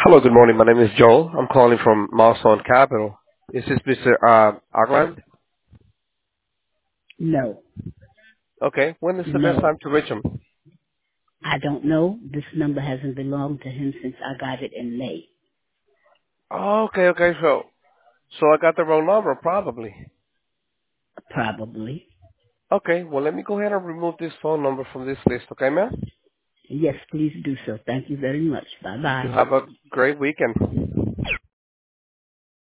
Hello, good morning. My name is Joel. I'm calling from Milestone Capital. Is this Mr. Agland? No, Okay. When is the best no. time to reach him? I don't know. This number hasn't belonged to him since I got it in May. Oh, okay. So I got the wrong number, probably. Probably. Okay. Well, let me go ahead and remove this phone number from this list. Okay, ma'am? Yes, please do so. Thank you very much. Bye You bye. have a great weekend.